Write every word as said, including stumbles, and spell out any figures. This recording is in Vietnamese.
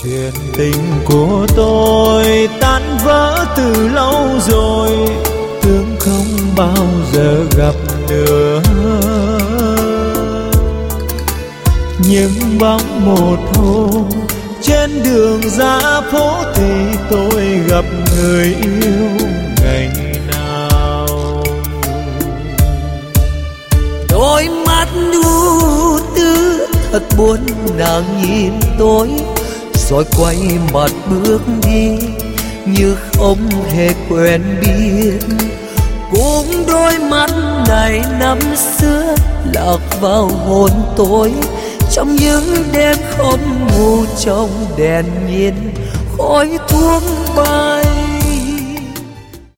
Chuyện tình của tôi tan vỡ từ lâu rồi, tưởng không bao giờ gặp nữa. Nhưng bóng một hôm trên đường ra phố thì tôi gặp người yêu ngày nào. Đôi mắt u tư thật buồn, nàng nhìn tôi rồi quay mặt bước đi như không hề quen biết. Cũng đôi mắt này năm xưa lạc vào hồn tôi, trong những đêm không ngủ trong đèn nhìn khói thuốc bay.